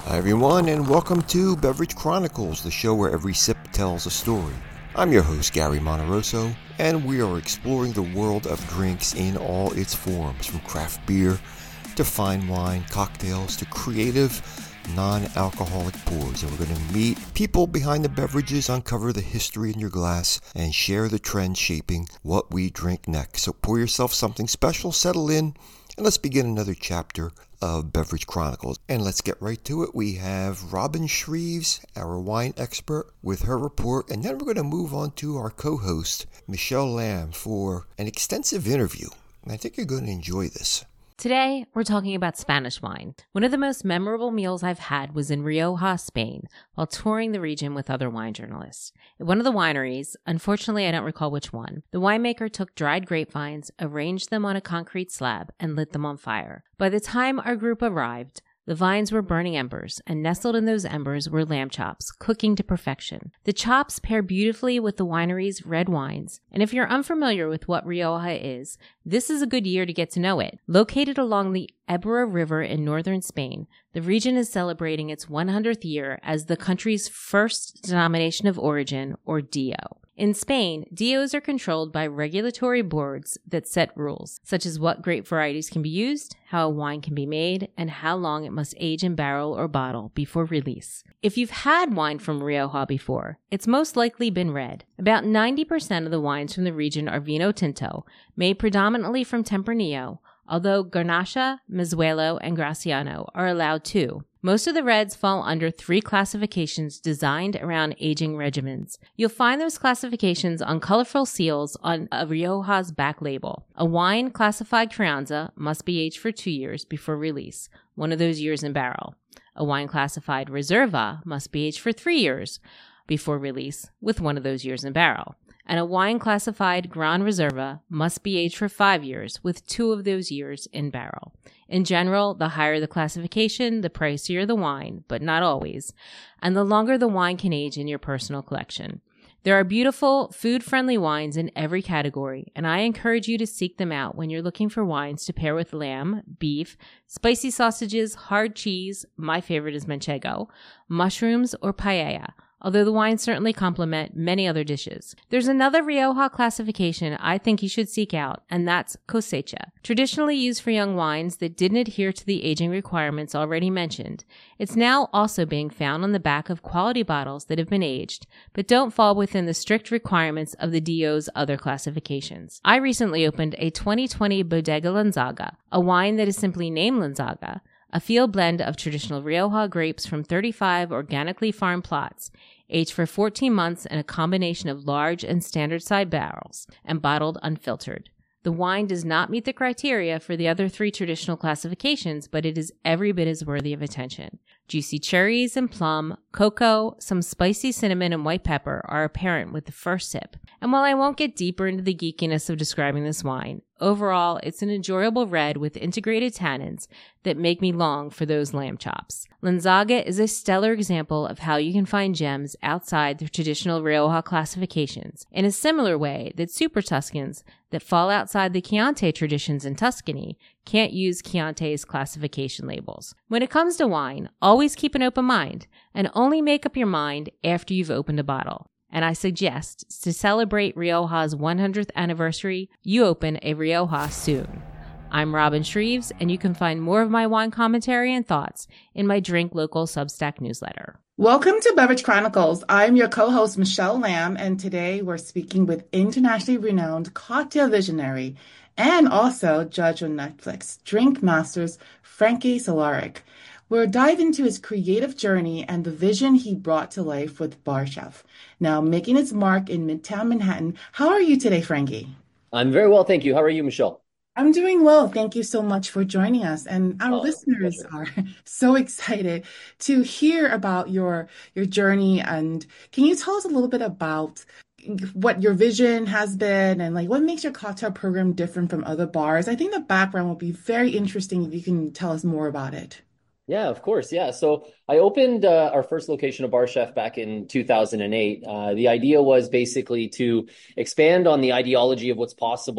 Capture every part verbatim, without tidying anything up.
Hi everyone, and welcome to Beverage Chronicles, the show where every sip tells a story. I'm your host, Gary Monterosso, and we are exploring the world of drinks in all its forms, from craft beer to fine wine, cocktails to creative, non-alcoholic pours. And we're going to meet people behind the beverages, uncover the history in your glass, and share the trends shaping what we drink next. So pour yourself something special, settle in, and let's begin another chapter of Beverage Chronicles. And let's get right to it. We have Robin Shreves, our wine expert, with her report. And then we're going to move on to our co-host, Michelle Lamb, for an extensive interview. And I think you're going to enjoy this. Today, we're talking about Spanish wine. One of the most memorable meals I've had was in Rioja, Spain, while touring the region with other wine journalists. At one of the wineries, unfortunately I don't recall which one, the winemaker took dried grapevines, arranged them on a concrete slab, and lit them on fire. By the time our group arrived, the vines were burning embers, and nestled in those embers were lamb chops, cooking to perfection. The chops pair beautifully with the winery's red wines, and if you're unfamiliar with what Rioja is, this is a good year to get to know it. Located along the Ebro River in northern Spain, the region is celebrating its one hundredth year as the country's first denomination of origin, or D O. In Spain, D Os are controlled by regulatory boards that set rules, such as what grape varieties can be used, how a wine can be made, and how long it must age in barrel or bottle before release. If you've had wine from Rioja before, it's most likely been red. About ninety percent of the wines from the region are Vino Tinto, made predominantly from Tempranillo, although Garnacha, Mizuelo, and Graciano are allowed too. Most of the reds fall under three classifications designed around aging regimens. You'll find those classifications on colorful seals on a Rioja's back label. A wine classified Crianza must be aged for two years before release, one of those years in barrel. A wine classified Reserva must be aged for three years before release, with one of those years in barrel. And a wine classified Gran Reserva must be aged for five years, with two of those years in barrel. In general, the higher the classification, the pricier the wine, but not always, and the longer the wine can age in your personal collection. There are beautiful, food-friendly wines in every category, and I encourage you to seek them out when you're looking for wines to pair with lamb, beef, spicy sausages, hard cheese, my favorite is manchego, mushrooms, or paella, although the wines certainly complement many other dishes. There's another Rioja classification I think you should seek out, and that's Cosecha. Traditionally used for young wines that didn't adhere to the aging requirements already mentioned, it's now also being found on the back of quality bottles that have been aged, but don't fall within the strict requirements of the D O's other classifications. I recently opened a twenty twenty Bodega Lanzaga, a wine that is simply named Lanzaga, a field blend of traditional Rioja grapes from thirty-five organically farmed plots, aged for fourteen months in a combination of large and standard-sized barrels, and bottled unfiltered. The wine does not meet the criteria for the other three traditional classifications, but it is every bit as worthy of attention. Juicy cherries and plum, cocoa, some spicy cinnamon and white pepper are apparent with the first sip. And while I won't get deeper into the geekiness of describing this wine, overall, it's an enjoyable red with integrated tannins that make me long for those lamb chops. Lanzaga is a stellar example of how you can find gems outside the traditional Rioja classifications, in a similar way that Super Tuscans that fall outside the Chianti traditions in Tuscany can't use Chianti's classification labels. When it comes to wine, always keep an open mind, and only make up your mind after you've opened a bottle. And I suggest, to celebrate Rioja's one hundredth anniversary, you open a Rioja soon. I'm Robin Shreves, and you can find more of my wine commentary and thoughts in my Drink Local Substack newsletter. Welcome to Beverage Chronicles. I'm your co-host, Michelle Lamb, and today we're speaking with internationally renowned cocktail visionary and also judge on Netflix, Drink Masters, Frankie Solaric. We'll dive into his creative journey and the vision he brought to life with BarChef, now making its mark in Midtown Manhattan. How are you today, Frankie? I'm very well, thank you. How are you, Michelle? I'm doing well. Thank you so much for joining us. And our Oh, listeners pleasure. are so excited to hear about your your journey. And can you tell us a little bit about what your vision has been and like what makes your cocktail program different from other bars? I think the background will be very interesting if you can tell us more about it. Yeah, of course. Yeah. So I opened uh, our first location of BarChef back in two thousand eight. Uh, the idea was basically to expand on the ideology of what's possible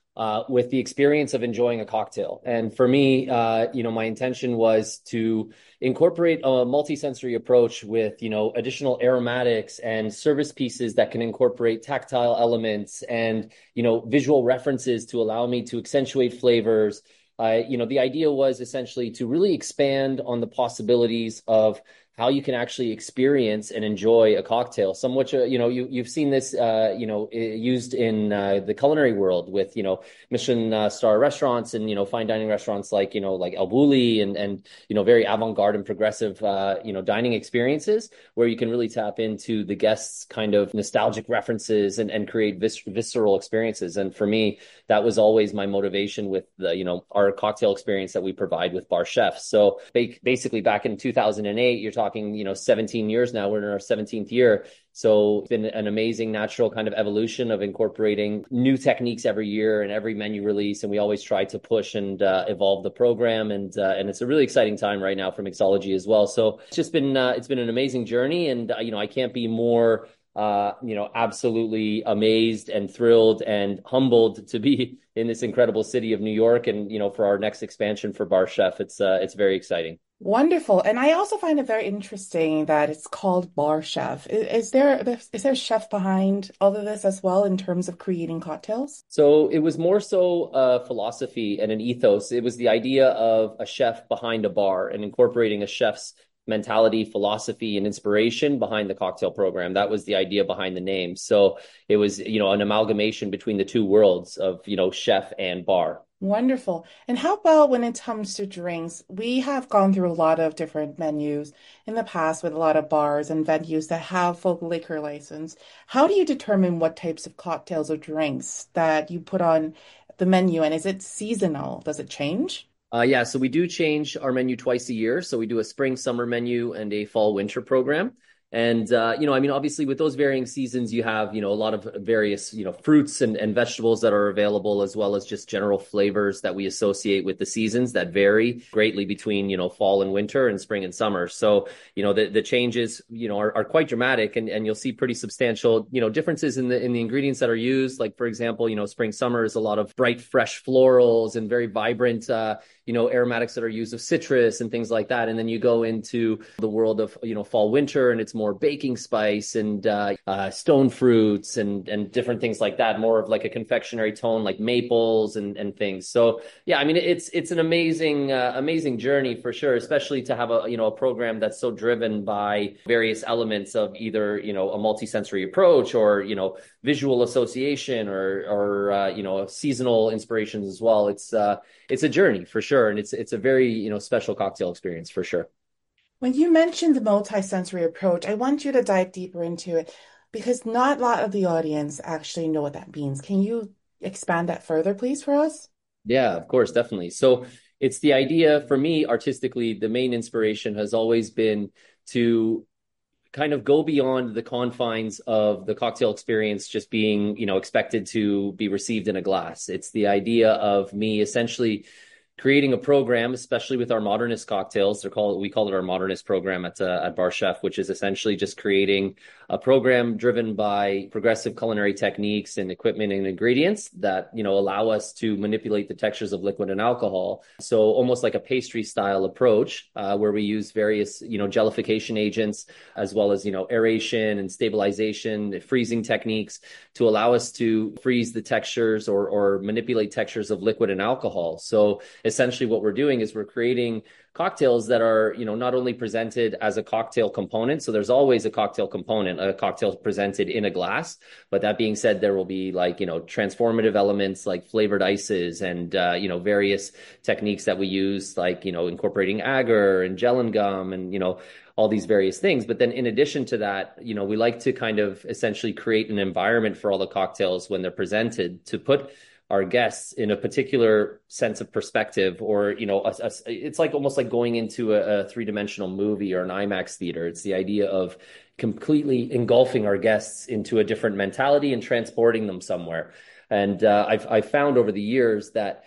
uh, with the experience of enjoying a cocktail. And for me, uh, you know, my intention was to incorporate a multisensory approach with, you know, additional aromatics and service pieces that can incorporate tactile elements and, you know, visual references to allow me to accentuate flavors. Uh, you know, the idea was essentially to really expand on the possibilities of how you can actually experience and enjoy a cocktail. Somewhat, you know, you, you've seen this, uh, you know, used in uh, the culinary world with, you know, Michelin uh, star restaurants and, you know, fine dining restaurants like, you know, like El Bulli and, and, you know, very avant-garde and progressive, uh, you know, dining experiences where you can really tap into the guests' kind of nostalgic references and, and create vis- visceral experiences. And for me, that was always my motivation with the, you know, our cocktail experience that we provide with Bar Chef. So basically back in two thousand eight, you're talking, you know, seventeen years now, we're in our seventeenth year. So it's been an amazing natural kind of evolution of incorporating new techniques every year and every menu release. And we always try to push and uh, evolve the program. And uh, and it's a really exciting time right now for mixology as well. So it's just been, uh, it's been an amazing journey. And, uh, you know, I can't be more Uh, you know, absolutely amazed and thrilled and humbled to be in this incredible city of New York. And, you know, for our next expansion for Bar Chef, it's uh, it's very exciting. Wonderful. And I also find it very interesting that it's called Bar Chef. Is, is there is there a chef behind all of this as well in terms of creating cocktails? So it was more so a philosophy and an ethos. It was the idea of a chef behind a bar and incorporating a chef's mentality, philosophy, and inspiration behind the cocktail program. That was the idea behind the name. So it was, you know, an amalgamation between the two worlds of, you know, chef and bar. Wonderful. And how about when it comes to drinks? We have gone through a lot of different menus in the past with a lot of bars and venues that have folk liquor license. How do you determine what types of cocktails or drinks that you put on the menu? And is it seasonal? Does it change? Uh, yeah, so we do change our menu twice a year. So we do a spring, summer menu and a fall, winter program. And, uh, you know, I mean, obviously with those varying seasons, you have, you know, a lot of various, you know, fruits and, and vegetables that are available, as well as just general flavors that we associate with the seasons that vary greatly between, you know, fall and winter and spring and summer. So, you know, the, the changes, you know, are, are quite dramatic, and, and you'll see pretty substantial, you know, differences in the, in the ingredients that are used. Like, for example, you know, spring, summer is a lot of bright, fresh florals and very vibrant, uh, you know, aromatics that are used of citrus and things like that. And then you go into the world of, you know, fall, winter, and it's more baking spice and uh, uh, stone fruits and and different things like that, more of like a confectionery tone, like maples and, and things. So, yeah, I mean, it's it's an amazing, uh, amazing journey for sure, especially to have a, you know, a program that's so driven by various elements of either, you know, a multisensory approach or, you know, visual association or, or uh, you know, seasonal inspirations as well. It's uh, it's a journey for sure. And it's it's a very, you know, special cocktail experience for sure. When you mentioned the multi-sensory approach, I want you to dive deeper into it because not a lot of the audience actually know what that means. Can you expand that further, please, for us? Yeah, of course, definitely. So it's the idea for me artistically, the main inspiration has always been to kind of go beyond the confines of the cocktail experience just being, you know, expected to be received in a glass. It's the idea of me essentially creating a program, especially with our modernist cocktails. They're called, we call it our modernist program at uh, at Bar Chef, which is essentially just creating a program driven by progressive culinary techniques and equipment and ingredients that, you know, allow us to manipulate the textures of liquid and alcohol. So almost like a pastry style approach, uh, where we use various, you know, jellification agents, as well as, you know, aeration and stabilization, freezing techniques to allow us to freeze the textures or, or manipulate textures of liquid and alcohol. So essentially what we're doing is we're creating cocktails that are, you know, not only presented as a cocktail component. So there's always a cocktail component, a cocktail presented in a glass. But that being said, there will be like, you know, transformative elements like flavored ices and, uh, you know, various techniques that we use, like, you know, incorporating agar and gel and gum and, you know, all these various things. But then in addition to that, you know, we like to kind of essentially create an environment for all the cocktails when they're presented to put our guests in a particular sense of perspective, or, you know, a, a, it's like almost like going into a, a three-dimensional movie or an IMAX theater. It's the idea of completely engulfing our guests into a different mentality and transporting them somewhere. And uh, I've, I've found over the years that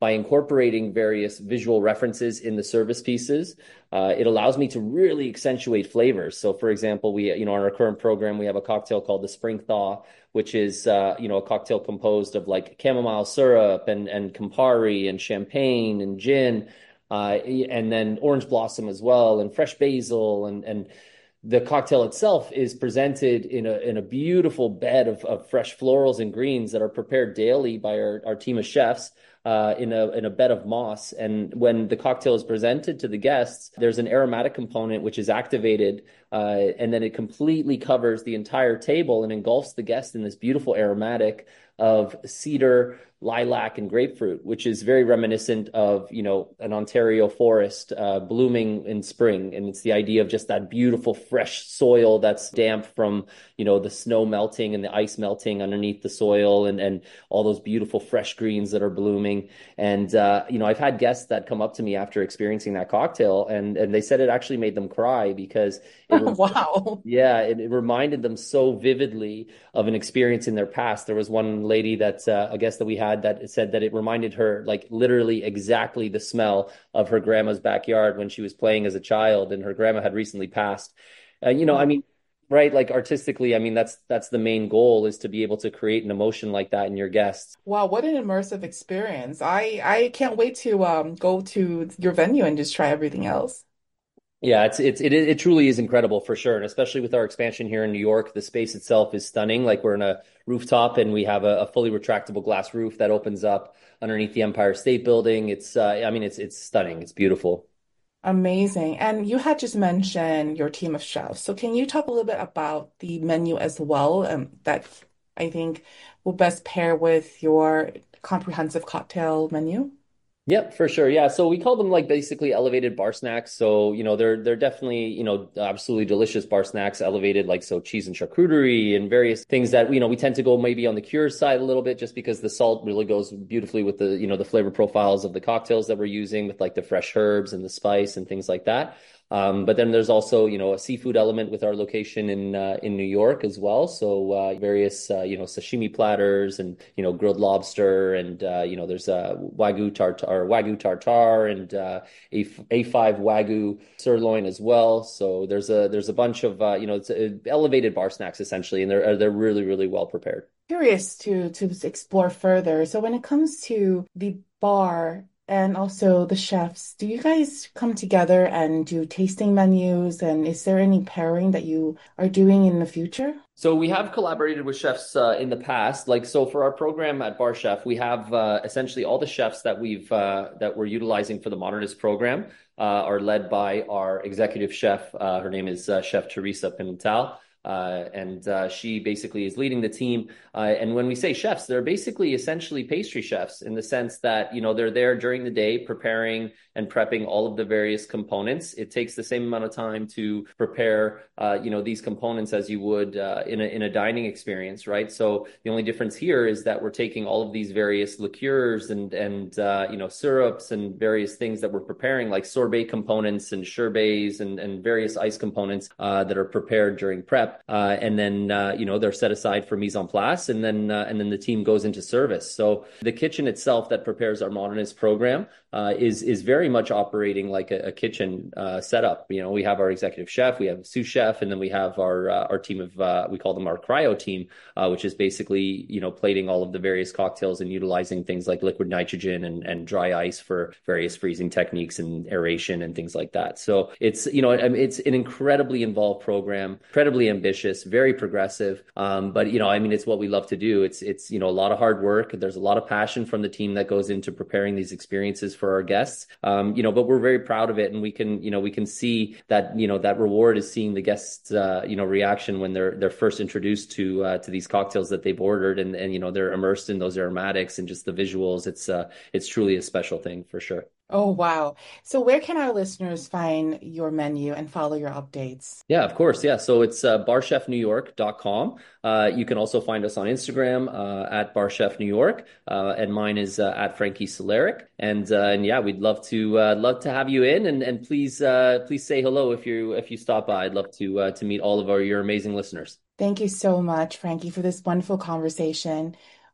by incorporating various visual references in the service pieces, uh, it allows me to really accentuate flavors. So for example, we, you know, in our current program, we have a cocktail called the Spring Thaw, which is, uh, you know, a cocktail composed of like chamomile syrup and, and Campari and champagne and gin, uh, and then orange blossom as well, and fresh basil, and, and the cocktail itself is presented in a in a beautiful bed of, of fresh florals and greens that are prepared daily by our, our team of chefs uh, in a in a bed of moss. And when the cocktail is presented to the guests, there's an aromatic component which is activated, uh, and then it completely covers the entire table and engulfs the guest in this beautiful aromatic of cedar, lilac, and grapefruit, which is very reminiscent of, you know, an Ontario forest uh, blooming in spring. And it's the idea of just that beautiful fresh soil that's damp from, you know, the snow melting and the ice melting underneath the soil, and, and all those beautiful fresh greens that are blooming. And, uh, you know, I've had guests that come up to me after experiencing that cocktail, and, and they said it actually made them cry because it was, Wow. yeah, it, it reminded them so vividly of an experience in their past. There was one lady that, uh, a guest that we had, that said that it reminded her like literally exactly the smell of her grandma's backyard when she was playing as a child, and her grandma had recently passed. Uh, you know, I mean, right, like artistically, I mean, that's that's the main goal, is to be able to create an emotion like that in your guests. Wow, what an immersive experience. I I can't wait to um go to your venue and just try everything else. Yeah, it's it's it it truly is incredible for sure, and especially with our expansion here in New York, the space itself is stunning. Like, we're in a rooftop, and we have a, a fully retractable glass roof that opens up underneath the Empire State Building. It's uh, I mean, it's it's stunning. It's beautiful. Amazing. And you had just mentioned your team of chefs. So can you talk a little bit about the menu as well, um, that I think will best pair with your comprehensive cocktail menu? Yep, for sure. Yeah. So we call them like basically elevated bar snacks. So, you know, they're they're definitely, you know, absolutely delicious bar snacks, elevated, like, so cheese and charcuterie and various things that, you know, we tend to go maybe on the cure side a little bit, just because the salt really goes beautifully with the, you know, the flavor profiles of the cocktails that we're using, with like the fresh herbs and the spice and things like that. Um, but then there's also, you know, a seafood element with our location in uh, in New York as well. So uh, various, uh, you know, sashimi platters, and, you know, grilled lobster, and, uh, you know, there's a wagyu tartar, wagyu tartar, and uh, a A five wagyu sirloin as well. So there's a there's a bunch of, uh, you know, it's uh, elevated bar snacks essentially, and they're they're really really well prepared. Curious to to explore further. So when it comes to the bar and also the chefs, do you guys come together and do tasting menus? And is there any pairing that you are doing in the future? So we have collaborated with chefs uh, in the past. Like, so for our program at Bar Chef, we have uh, essentially all the chefs that we've uh, that we're utilizing for the Modernist program uh, are led by our executive chef. Uh, her name is uh, Chef Teresa Pimentel. Uh, and uh, she basically is leading the team. Uh, and when we say chefs, they're basically essentially pastry chefs, in the sense that, you know, they're there during the day preparing and prepping all of the various components. It takes the same amount of time to prepare, uh, you know, these components as you would uh, in a in a dining experience, right? So the only difference here is that we're taking all of these various liqueurs and and uh, you know, syrups and various things that we're preparing, like sorbet components and sherbets and and various ice components uh, that are prepared during prep. Uh, and then, uh, you know, they're set aside for mise en place, and then uh, and then the team goes into service. So the kitchen itself that prepares our Modernist program uh, is is very much operating like a, a kitchen uh, setup. You know, we have our executive chef, we have a sous chef, and then we have our uh, our team of uh, we call them our cryo team, uh, which is basically, you know, plating all of the various cocktails and utilizing things like liquid nitrogen and, and dry ice for various freezing techniques and aeration and things like that. So it's, you know, it's an incredibly involved program, incredibly ambitious. Ambitious, very progressive. Um, but, you know, I mean, it's what we love to do. It's, it's, you know, a lot of hard work. There's a lot of passion from the team that goes into preparing these experiences for our guests. Um, you know, but we're very proud of it. And we can, you know, we can see that, you know, that reward is seeing the guests, uh, you know, reaction when they're, they're first introduced to, uh, to these cocktails that they've ordered, and, and, you know, they're immersed in those aromatics and just the visuals. It's, uh, it's truly a special thing for sure. Oh, wow. So where can our listeners find your menu and follow your updates? Yeah, of course. Yeah. So it's uh, bar chef new york dot com. Uh, you can also find us on Instagram uh, at barchefnewyork, uh, and mine is uh, at Frankie Soleric. And uh, and yeah, we'd love to uh, love to have you in, and and please uh, please say hello if you if you stop by. I'd love to uh, to meet all of our your amazing listeners. Thank you so much, Frankie, for this wonderful conversation.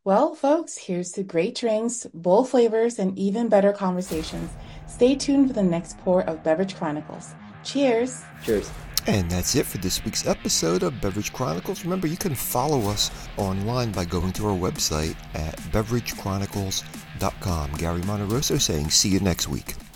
Well, folks, here's to great drinks, bold flavors, and even better conversations. Stay tuned for the next pour of Beverage Chronicles. Cheers! Cheers. And that's it for this week's episode of Beverage Chronicles. Remember, you can follow us online by going to our website at beverage chronicles dot com. Gary Monterosso saying see you next week.